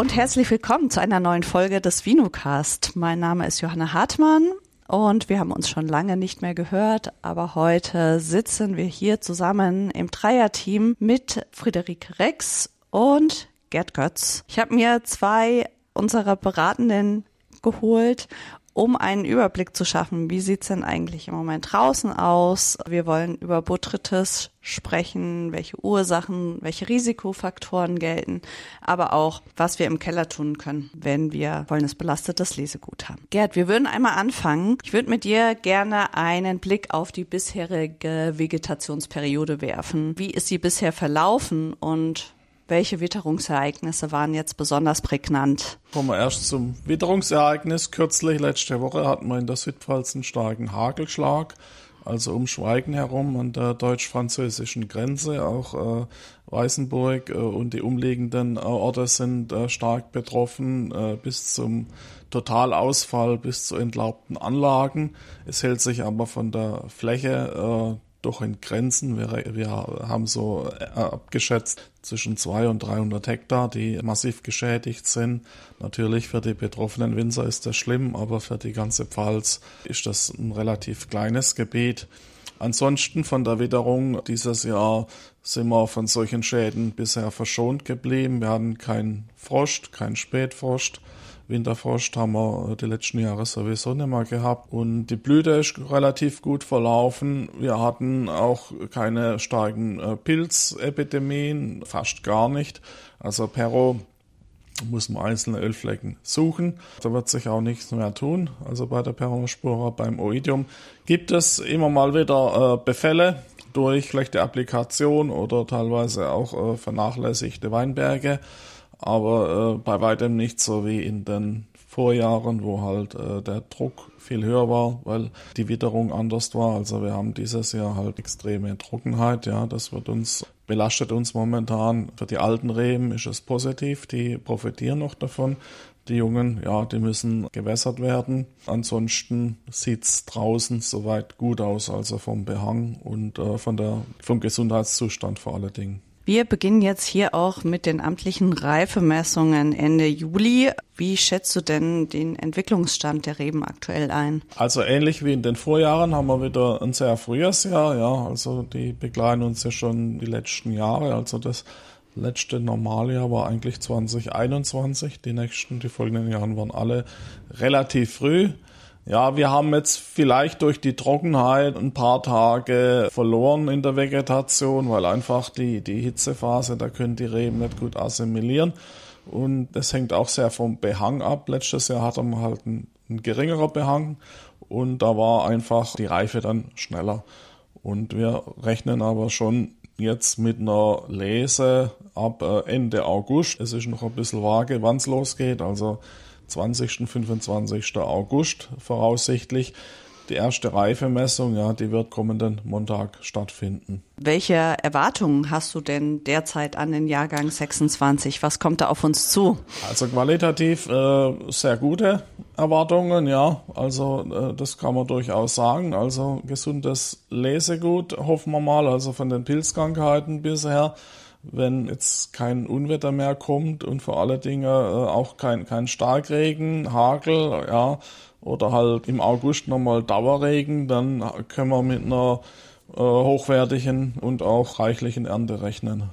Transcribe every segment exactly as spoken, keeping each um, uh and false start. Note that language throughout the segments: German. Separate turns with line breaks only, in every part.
und herzlich willkommen zu einer neuen Folge des Vinocast. Mein Name ist Johanna Hartmann und wir haben uns schon lange nicht mehr gehört, aber heute sitzen wir hier zusammen im Dreierteam mit Friederike Rex und Gerd Götz. Ich habe mir zwei unserer Beratenden geholt, um einen Überblick zu schaffen. Wie sieht's denn eigentlich im Moment draußen aus? Wir wollen über Botrytis sprechen, welche Ursachen, welche Risikofaktoren gelten, aber auch, was wir im Keller tun können, wenn wir pollenbelastetes Lesegut haben. Gerd, wir würden einmal anfangen. Ich würde mit dir gerne einen Blick auf die bisherige Vegetationsperiode werfen. Wie ist sie bisher verlaufen und welche Witterungsereignisse waren jetzt besonders prägnant?
Kommen wir erst zum Witterungsereignis. Kürzlich, letzte Woche, hatten wir in der Südpfalz einen starken Hagelschlag, also um Schweigen herum an der deutsch-französischen Grenze. Auch äh, Weißenburg äh, und die umliegenden äh, Orte sind äh, stark betroffen, äh, bis zum Totalausfall, bis zu entlaubten Anlagen. Es hält sich aber von der Fläche äh, doch in Grenzen. Wir, wir haben so abgeschätzt zwischen zweihundert und dreihundert Hektar, die massiv geschädigt sind. Natürlich für die betroffenen Winzer ist das schlimm, aber für die ganze Pfalz ist das ein relativ kleines Gebiet. Ansonsten von der Witterung dieses Jahr sind wir von solchen Schäden bisher verschont geblieben. Wir hatten keinen Frost, keinen Spätfrost. Winterfrost haben wir die letzten Jahre sowieso nicht mehr gehabt. Und die Blüte ist relativ gut verlaufen. Wir hatten auch keine starken äh, Pilzepidemien, fast gar nicht. Also Pero muss man einzelne Ölflecken suchen. Da wird sich auch nichts mehr tun. Also bei der Peronospora, beim Oidium gibt es immer mal wieder äh, Befälle durch schlechte Applikation oder teilweise auch äh, vernachlässigte Weinberge. Aber äh, bei weitem nicht so wie in den Vorjahren, wo halt äh, der Druck viel höher war, weil die Witterung anders war. Also wir haben dieses Jahr halt extreme Trockenheit, ja, das wird uns, belastet uns momentan. Für die alten Reben ist es positiv, die profitieren noch davon. Die Jungen, ja, die müssen gewässert werden. Ansonsten sieht's draußen soweit gut aus, also vom Behang und äh, von der, vom Gesundheitszustand vor allen Dingen.
Wir beginnen jetzt hier auch mit den amtlichen Reifemessungen Ende Juli. Wie schätzt du denn den Entwicklungsstand der Reben aktuell ein?
Also ähnlich wie in den Vorjahren haben wir wieder ein sehr frühes Jahr. Ja, also die begleiten uns ja schon die letzten Jahre. Also das letzte Normaljahr war eigentlich zwanzig einundzwanzig. Die nächsten, die folgenden Jahre waren alle relativ früh. Ja, wir haben jetzt vielleicht durch die Trockenheit ein paar Tage verloren in der Vegetation, weil einfach die, die Hitzephase, da können die Reben nicht gut assimilieren. Und das hängt auch sehr vom Behang ab. Letztes Jahr hatten wir halt ein, ein geringerer Behang und da war einfach die Reife dann schneller. Und wir rechnen aber schon jetzt mit einer Lese ab Ende August. Es ist noch ein bisschen vage, wann es losgeht, also zwanzigsten, fünfundzwanzigsten August voraussichtlich. Die erste Reifemessung, ja, die wird kommenden Montag stattfinden.
Welche Erwartungen hast du denn derzeit an den Jahrgang sechsundzwanzig? Was kommt da auf uns zu?
Also qualitativ äh, sehr gute Erwartungen, ja. Also äh, das kann man durchaus sagen. Also gesundes Lesegut hoffen wir mal, also von den Pilzkrankheiten bisher. Wenn jetzt kein Unwetter mehr kommt und vor allen Dingen äh, auch kein, kein Starkregen, Hagel, ja, oder halt im August nochmal Dauerregen, dann können wir mit einer äh, hochwertigen und auch reichlichen Ernte rechnen.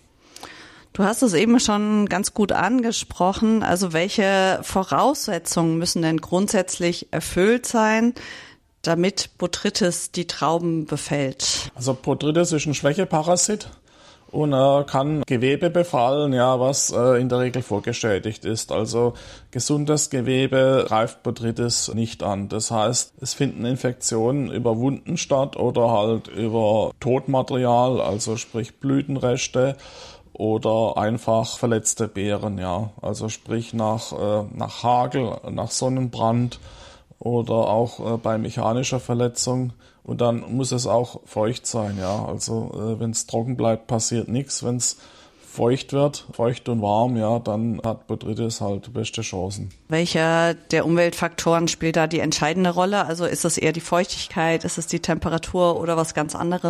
Du hast es eben schon ganz gut angesprochen. Also welche Voraussetzungen müssen denn grundsätzlich erfüllt sein, damit Botrytis die Trauben befällt?
Also Botrytis ist ein Schwächeparasit. Und er kann Gewebe befallen, ja, was äh, in der Regel vorgeschädigt ist. Also gesundes Gewebe greift Botrytis nicht an. Das heißt, es finden Infektionen über Wunden statt oder halt über Totmaterial, also sprich Blütenreste oder einfach verletzte Beeren, ja. Also sprich nach, äh, nach Hagel, nach Sonnenbrand oder auch äh, bei mechanischer Verletzung. Und dann muss es auch feucht sein, ja. Also äh, wenn es trocken bleibt, passiert nichts. Wenn es feucht wird, feucht und warm, ja, dann hat Botrytis halt beste Chancen.
Welcher der Umweltfaktoren spielt da die entscheidende Rolle? Also ist es eher die Feuchtigkeit, ist es die Temperatur oder was ganz anderes?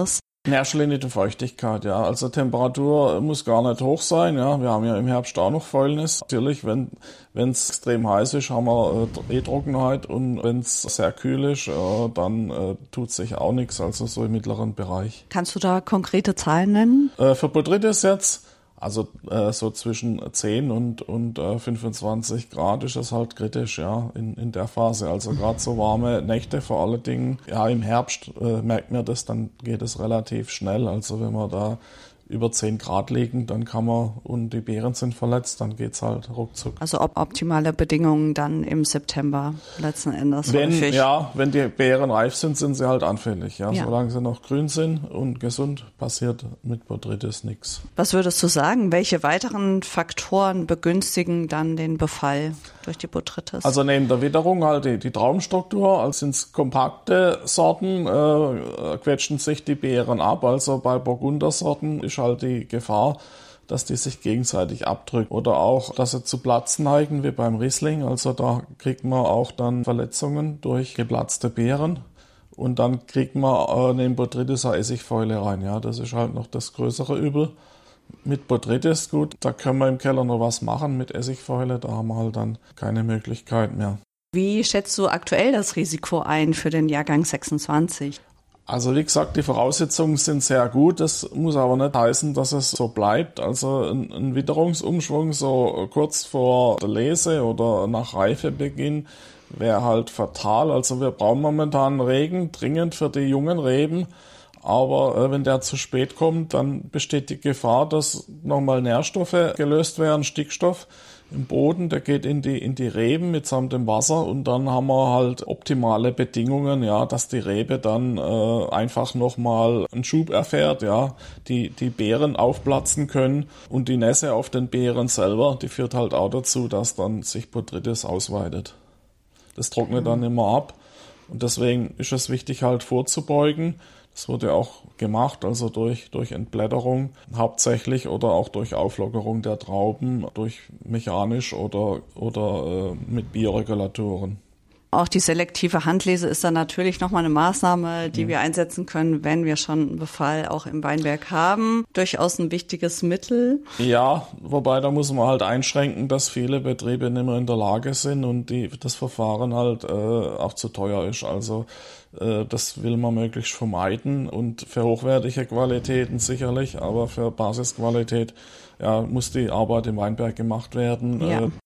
In erster Linie die Feuchtigkeit, ja. Also Temperatur muss gar nicht hoch sein, ja. Wir haben ja im Herbst auch noch Fäulnis. Natürlich, wenn wenn es extrem heiß ist, haben wir äh, eh Trockenheit, und wenn es sehr kühl ist, äh, dann äh, tut sich auch nichts, also so im mittleren Bereich.
Kannst du da konkrete Zahlen nennen?
Äh, für Botrytis jetzt, also äh, so zwischen zehn und, und äh, fünfundzwanzig Grad ist das halt kritisch, ja, in, in der Phase. Also gerade so warme Nächte vor allen Dingen, ja, im Herbst äh, merkt man das, dann geht es relativ schnell. Also wenn man da über zehn Grad liegen, dann kann man, und die Beeren sind verletzt, dann geht's halt ruckzuck.
Also ob optimale Bedingungen dann im September letzten Endes.
Wenn,
häufig.
ja, wenn die Beeren reif sind, sind sie halt anfällig. Ja.
Ja.
Solange sie noch grün sind und gesund, passiert mit Botrytis nichts.
Was würdest du sagen? Welche weiteren Faktoren begünstigen dann den Befall durch die Botrytis?
Also neben der Witterung halt die, die Traubenstruktur, also sind es kompakte Sorten, äh, quetschen sich die Beeren ab. Also bei Burgundersorten ist halt die Gefahr, dass die sich gegenseitig abdrücken. Oder auch, dass sie zu Platzen neigen, wie beim Riesling. Also da kriegt man auch dann Verletzungen durch geplatzte Beeren. Und dann kriegt man äh, neben Botrytis eine Essigfäule rein. Ja, das ist halt noch das größere Übel. Mit Botrytis, gut, da können wir im Keller noch was machen. Mit Essigfäule, da haben wir halt dann keine Möglichkeit mehr.
Wie schätzt du aktuell das Risiko ein für den Jahrgang sechsundzwanzig?
Also wie gesagt, die Voraussetzungen sind sehr gut. Das muss aber nicht heißen, dass es so bleibt. Also ein, ein Witterungsumschwung so kurz vor der Lese oder nach Reifebeginn wäre halt fatal. Also wir brauchen momentan Regen dringend für die jungen Reben. Aber äh, wenn der zu spät kommt, dann besteht die Gefahr, dass nochmal Nährstoffe gelöst werden, Stickstoff im Boden, der geht in die in die Reben mitsamt dem Wasser, und dann haben wir halt optimale Bedingungen, ja, dass die Rebe dann äh, einfach nochmal einen Schub erfährt, ja, die die Beeren aufplatzen können, und die Nässe auf den Beeren selber, die führt halt auch dazu, dass dann sich Botrytis ausweitet. Das trocknet mhm. dann immer ab, und deswegen ist es wichtig halt vorzubeugen. Das wurde auch gemacht, also durch, durch Entblätterung hauptsächlich oder auch durch Auflockerung der Trauben, durch mechanisch oder, oder äh, mit Bioregulatoren.
Auch die selektive Handlese ist dann natürlich nochmal eine Maßnahme, die mhm. wir einsetzen können, wenn wir schon einen Befall auch im Weinberg haben. Durchaus ein wichtiges Mittel.
Ja, wobei da muss man halt einschränken, dass viele Betriebe nicht mehr in der Lage sind und die, das Verfahren halt äh, auch zu teuer ist. Also äh, das will man möglichst vermeiden, und für hochwertige Qualitäten sicherlich, aber für Basisqualität ja, muss die Arbeit im Weinberg gemacht werden.
Ja.
Äh,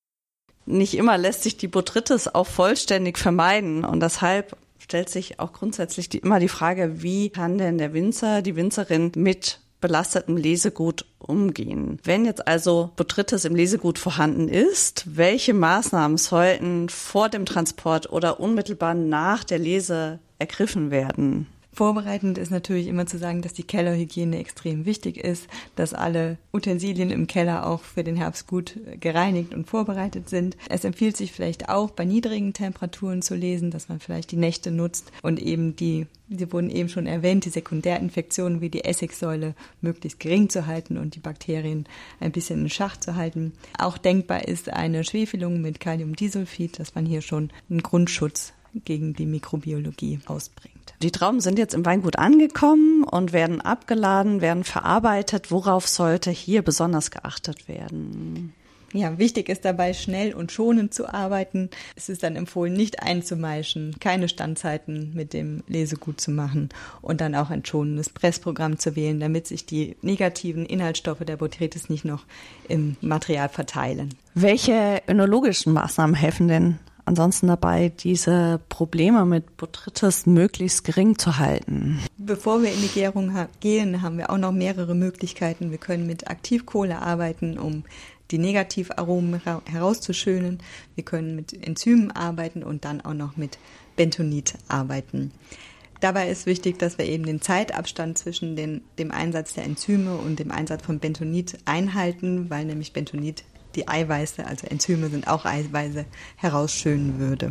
Nicht immer lässt sich die Botrytis auch vollständig vermeiden, und deshalb stellt sich auch grundsätzlich die, immer die Frage, wie kann denn der Winzer, die Winzerin mit belastetem Lesegut umgehen? Wenn jetzt also Botrytis im Lesegut vorhanden ist, welche Maßnahmen sollten vor dem Transport oder unmittelbar nach der Lese ergriffen werden?
Vorbereitend ist natürlich immer zu sagen, dass die Kellerhygiene extrem wichtig ist, dass alle Utensilien im Keller auch für den Herbst gut gereinigt und vorbereitet sind. Es empfiehlt sich vielleicht auch, bei niedrigen Temperaturen zu lesen, dass man vielleicht die Nächte nutzt und eben die, sie wurden eben schon erwähnt, die Sekundärinfektionen wie die Essigsäule möglichst gering zu halten und die Bakterien ein bisschen in Schach zu halten. Auch denkbar ist eine Schwefelung mit Kaliumdisulfid, dass man hier schon einen Grundschutz gegen die Mikrobiologie ausbringt.
Die Trauben sind jetzt im Weingut angekommen und werden abgeladen, werden verarbeitet. Worauf sollte hier besonders geachtet werden?
Ja, wichtig ist dabei, schnell und schonend zu arbeiten. Es ist dann empfohlen, nicht einzumeischen, keine Standzeiten mit dem Lesegut zu machen und dann auch ein schonendes Pressprogramm zu wählen, damit sich die negativen Inhaltsstoffe der Botrytis nicht noch im Material verteilen.
Welche önologischen Maßnahmen helfen denn ansonsten dabei, diese Probleme mit Botrytis möglichst gering zu halten?
Bevor wir in die Gärung ha- gehen, haben wir auch noch mehrere Möglichkeiten. Wir können mit Aktivkohle arbeiten, um die Negativaromen ra- herauszuschönen. Wir können mit Enzymen arbeiten und dann auch noch mit Bentonit arbeiten. Dabei ist wichtig, dass wir eben den Zeitabstand zwischen den, dem Einsatz der Enzyme und dem Einsatz von Bentonit einhalten, weil nämlich Bentonit die Eiweiße, also Enzyme sind auch Eiweiße, herausschönen würde.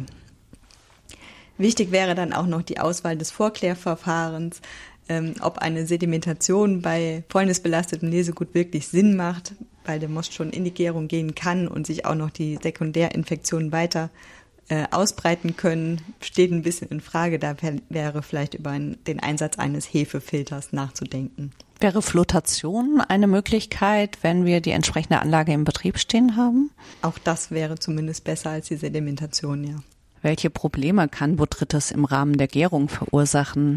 Wichtig wäre dann auch noch die Auswahl des Vorklärverfahrens, ähm, ob eine Sedimentation bei fäulnisbelastetem Lesegut wirklich Sinn macht, weil der Most schon in die Gärung gehen kann und sich auch noch die Sekundärinfektion weiter äh, ausbreiten können, steht ein bisschen in Frage. Da wär, wäre vielleicht über ein, den Einsatz eines Hefefilters nachzudenken.
Wäre Flotation eine Möglichkeit, wenn wir die entsprechende Anlage im Betrieb stehen haben?
Auch das wäre zumindest besser als die Sedimentation, ja.
Welche Probleme kann Botrytis im Rahmen der Gärung verursachen?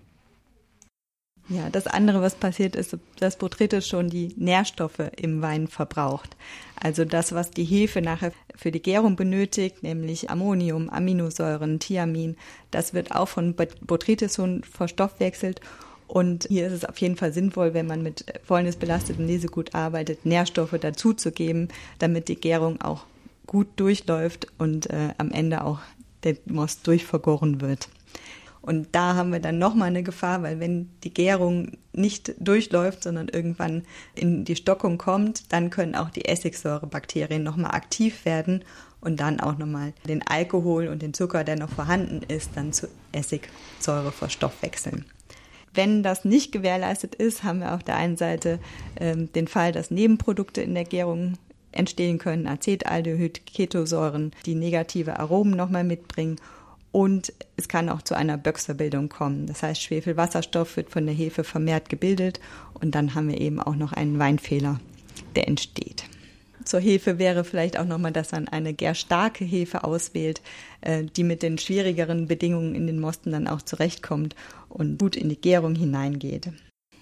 Ja, das andere, was passiert, ist, dass Botrytis schon die Nährstoffe im Wein verbraucht. Also das, was die Hefe nachher für die Gärung benötigt, nämlich Ammonium, Aminosäuren, Thiamin, das wird auch von Botrytis schon verstoffwechselt. Und hier ist es auf jeden Fall sinnvoll, wenn man mit fäulnisbelastetem Lesegut arbeitet, Nährstoffe dazuzugeben, damit die Gärung auch gut durchläuft und äh, am Ende auch der Most durchvergoren wird. Und da haben wir dann nochmal eine Gefahr, weil wenn die Gärung nicht durchläuft, sondern irgendwann in die Stockung kommt, dann können auch die Essigsäurebakterien nochmal aktiv werden und dann auch nochmal den Alkohol und den Zucker, der noch vorhanden ist, dann zu Essigsäure verstoffwechseln. Wenn das nicht gewährleistet ist, haben wir auf der einen Seite ähm, den Fall, dass Nebenprodukte in der Gärung entstehen können, Acetaldehyd, Ketosäuren, die negative Aromen nochmal mitbringen. Und es kann auch zu einer Böxerbildung kommen. Das heißt, Schwefelwasserstoff wird von der Hefe vermehrt gebildet und dann haben wir eben auch noch einen Weinfehler, der entsteht. Zur Hefe wäre vielleicht auch nochmal, dass man eine gärstarke Hefe auswählt, die mit den schwierigeren Bedingungen in den Mosten dann auch zurechtkommt und gut in die Gärung hineingeht.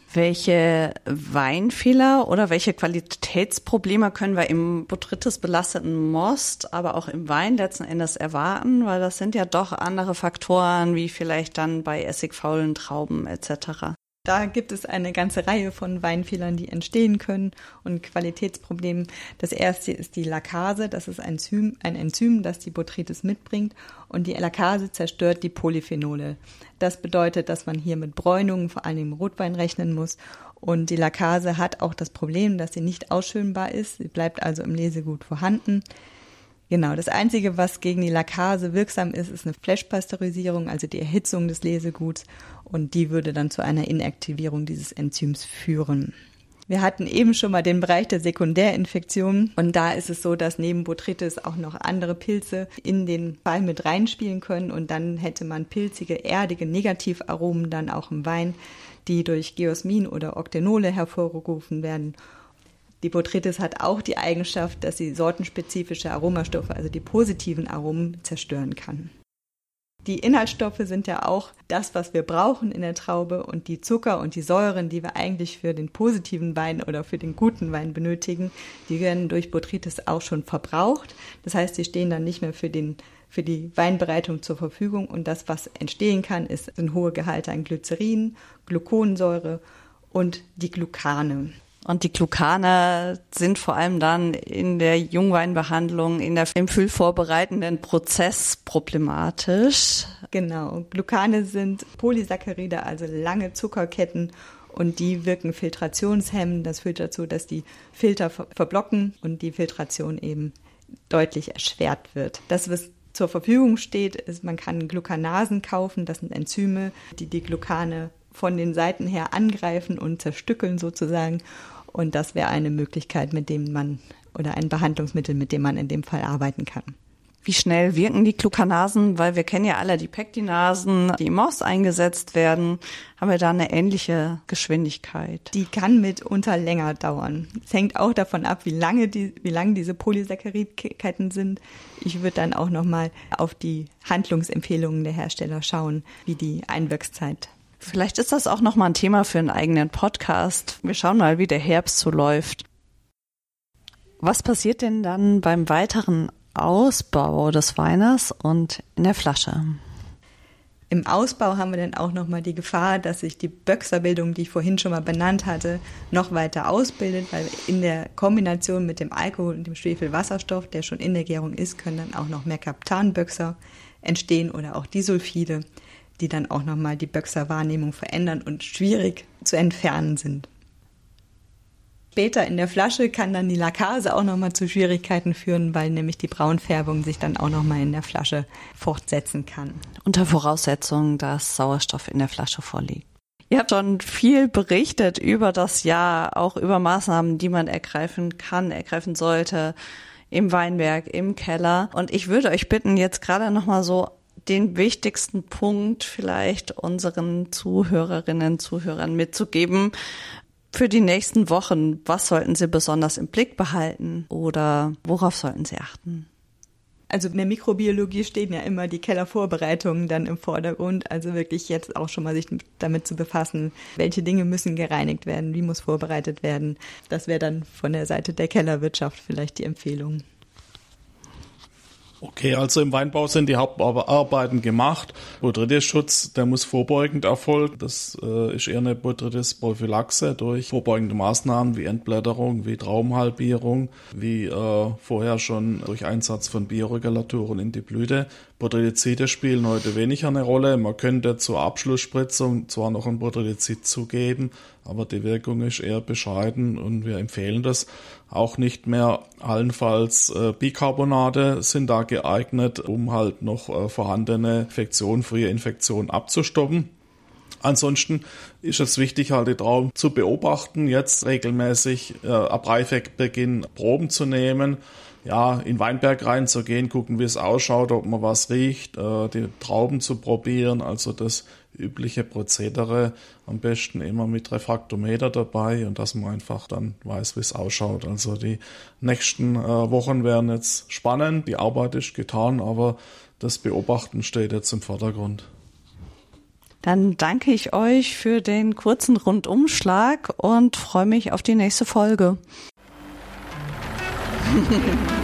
Welche Weinfehler oder welche Qualitätsprobleme können wir im Botrytis belasteten Most, aber auch im Wein letzten Endes erwarten? Weil das sind ja doch andere Faktoren, wie vielleicht dann bei essigfaulen Trauben et cetera.
Da gibt es eine ganze Reihe von Weinfehlern, die entstehen können und Qualitätsproblemen. Das erste ist die Lackase. Das ist ein Enzym, ein Enzym, das die Botrytis mitbringt. Und die Lackase zerstört die Polyphenole. Das bedeutet, dass man hier mit Bräunungen, vor allem im Rotwein, rechnen muss. Und die Lackase hat auch das Problem, dass sie nicht ausschönbar ist. Sie bleibt also im Lesegut vorhanden. Genau, das Einzige, was gegen die Lackase wirksam ist, ist eine Flashpasteurisierung, also die Erhitzung des Leseguts. Und die würde dann zu einer Inaktivierung dieses Enzyms führen. Wir hatten eben schon mal den Bereich der Sekundärinfektionen. Und da ist es so, dass neben Botrytis auch noch andere Pilze in den Fall mit reinspielen können. Und dann hätte man pilzige, erdige Negativaromen dann auch im Wein, die durch Geosmin oder Octenole hervorgerufen werden. Die Botrytis hat auch die Eigenschaft, dass sie sortenspezifische Aromastoffe, also die positiven Aromen, zerstören kann. Die Inhaltsstoffe sind ja auch das, was wir brauchen in der Traube, und die Zucker und die Säuren, die wir eigentlich für den positiven Wein oder für den guten Wein benötigen, die werden durch Botrytis auch schon verbraucht. Das heißt, sie stehen dann nicht mehr für den für die Weinbereitung zur Verfügung, und das, was entstehen kann, ist ein hohe Gehalte an Glycerin, Gluconsäure und die Glucane.
Und die Glucane sind vor allem dann in der Jungweinbehandlung, in der, im füllvorbereitenden Prozess problematisch.
Genau, Glucane sind Polysaccharide, also lange Zuckerketten, und die wirken filtrationshemmend. Das führt dazu, dass die Filter verblocken und die Filtration eben deutlich erschwert wird. Das, was zur Verfügung steht, ist, man kann Glucanasen kaufen. Das sind Enzyme, die die Glucane von den Seiten her angreifen und zerstückeln sozusagen. Und das wäre eine Möglichkeit, mit dem man, oder ein Behandlungsmittel, mit dem man in dem Fall arbeiten kann.
Wie schnell wirken die Glucanasen? Weil wir kennen ja alle die Pektinasen, die im Most eingesetzt werden. Haben wir da eine ähnliche Geschwindigkeit?
Die kann mitunter länger dauern. Es hängt auch davon ab, wie lange die, wie lang diese Polysaccharidketten sind. Ich würde dann auch nochmal auf die Handlungsempfehlungen der Hersteller schauen, wie die Einwirkszeit.
Vielleicht ist das auch nochmal ein Thema für einen eigenen Podcast. Wir schauen mal, wie der Herbst so läuft. Was passiert denn dann beim weiteren Ausbau des Weines und in der Flasche?
Im Ausbau haben wir dann auch nochmal die Gefahr, dass sich die Böxerbildung, die ich vorhin schon mal benannt hatte, noch weiter ausbildet, weil in der Kombination mit dem Alkohol und dem Schwefelwasserstoff, der schon in der Gärung ist, können dann auch noch Mercaptanböxer entstehen oder auch Disulfide, die dann auch nochmal die Böxerwahrnehmung verändern und schwierig zu entfernen sind. Später in der Flasche kann dann die Lackase auch nochmal zu Schwierigkeiten führen, weil nämlich die Braunfärbung sich dann auch nochmal in der Flasche fortsetzen kann.
Unter Voraussetzung, dass Sauerstoff in der Flasche vorliegt. Ihr habt schon viel berichtet über das Jahr, auch über Maßnahmen, die man ergreifen kann, ergreifen sollte, im Weinberg, im Keller. Und ich würde euch bitten, jetzt gerade nochmal so den wichtigsten Punkt vielleicht unseren Zuhörerinnen und Zuhörern mitzugeben für die nächsten Wochen. Was sollten sie besonders im Blick behalten oder worauf sollten sie achten?
Also in der Mikrobiologie stehen ja immer die Kellervorbereitungen dann im Vordergrund. Also wirklich jetzt auch schon mal sich damit zu befassen, welche Dinge müssen gereinigt werden, wie muss vorbereitet werden. Das wäre dann von der Seite der Kellerwirtschaft vielleicht die Empfehlung.
Okay, also im Weinbau sind die Hauptarbeiten gemacht. Botrytis-Schutz, der muss vorbeugend erfolgen. Das äh, ist eher eine Botrytis-Prophylaxe durch vorbeugende Maßnahmen wie Entblätterung, wie Traubenhalbierung, wie äh, vorher schon durch Einsatz von Bioregulatoren in die Blüte. Botrytizide spielen heute weniger eine Rolle. Man könnte zur Abschlussspritzung zwar noch ein Botrytizid zugeben, aber die Wirkung ist eher bescheiden und wir empfehlen das auch nicht mehr. Allenfalls äh, Bicarbonate sind da geeignet, um halt noch äh, vorhandene Infektionen, frühe Infektionen abzustoppen. Ansonsten ist es wichtig, halt die Trauben zu beobachten, jetzt regelmäßig äh, ab Reifebeginn Proben zu nehmen, ja, in den Weinberg reinzugehen, gucken, wie es ausschaut, ob man was riecht, äh, die Trauben zu probieren, also das übliche Prozedere, am besten immer mit Refraktometer dabei und dass man einfach dann weiß, wie es ausschaut. Also die nächsten äh, Wochen werden jetzt spannend, die Arbeit ist getan, aber das Beobachten steht jetzt im Vordergrund.
Dann danke ich euch für den kurzen Rundumschlag und freue mich auf die nächste Folge.